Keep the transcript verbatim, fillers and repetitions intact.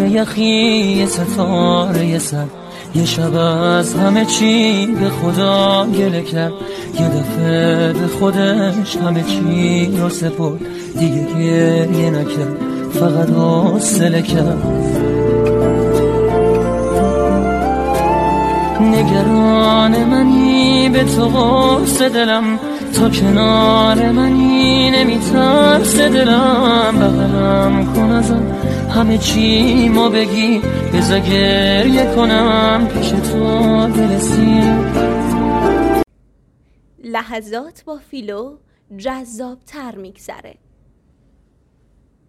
یخی ستاره سر، یه شب از همه چی به خدا گله کرد، یه دفعه به خودش همه چی رو سپرد، دیگه گریه نکرد فقط حوصله کرد. نگران منی به تو قرص دلم، تا کنار منی نمیترس دلم، بغلم کن ازم همه چی ما بگی، بذار گریه کنم پیش تو برسیم. لحظات با فیلو جذاب تر میگذره.